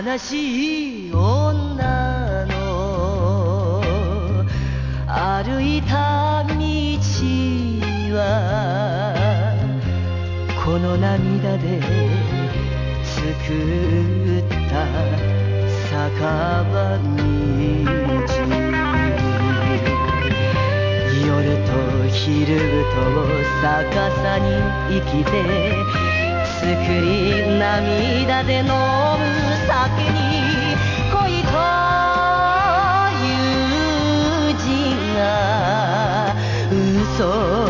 悲しい女の歩いた道はこの涙で作った酒場道、夜と昼と逆さに生きて作り涙で飲む酒に恋という字が嘘